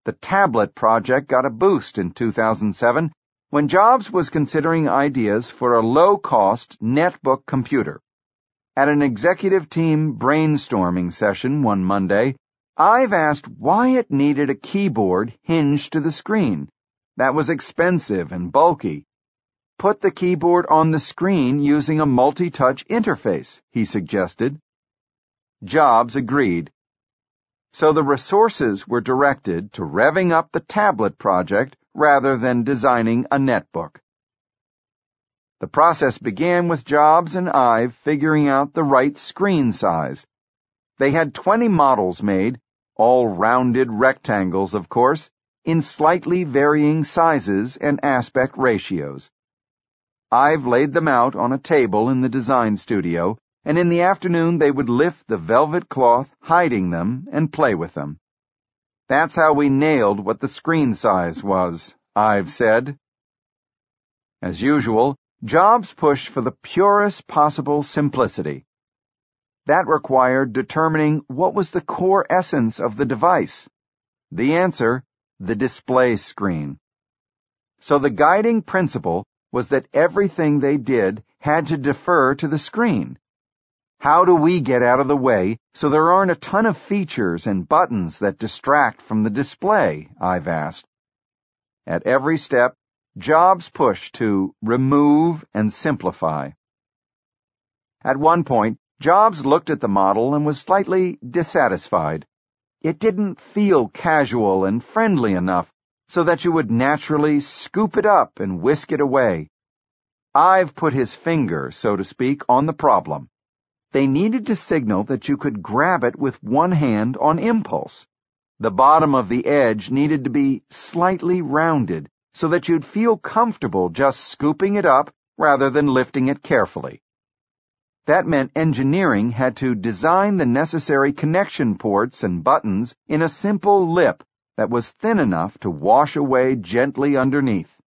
The tablet project got a boost in 2007 when Jobs was considering ideas for a low-cost netbook computer. At an executive team brainstorming session one Monday, Ive asked why it needed a keyboard hinged to the screen. That was expensive and bulky. Put the keyboard on the screen using a multi-touch interface, he suggested. Jobs agreed. So the resources were directed to revving up the tablet project rather than designing a netbook. The process began with Jobs and Ive figuring out the right screen size. They had 20 models made, all rounded rectangles, of course, in slightly varying sizes and aspect ratios. Ive laid them out on a table in the design studio, and in the afternoon they would lift the velvet cloth hiding them and play with them. That's how we nailed what the screen size was, Ive said. As usual, Jobs pushed for the purest possible simplicity. That required determining what was the core essence of the device. The answer, the display screen. So the guiding principle was that everything they did had to defer to the screen. How do we get out of the way so there aren't a ton of features and buttons that distract from the display? I've asked. At every step, Jobs pushed to remove and simplify. At one point, Jobs looked at the model and was slightly dissatisfied. It didn't feel casual and friendly enough so that you would naturally scoop it up and whisk it away. Ive put his finger, so to speak, on the problem. They needed to signal that you could grab it with one hand on impulse. The bottom of the edge needed to be slightly rounded so that you'd feel comfortable just scooping it up rather than lifting it carefully. That meant engineering had to design the necessary connection ports and buttons in a simple lip that was thin enough to wash away gently underneath.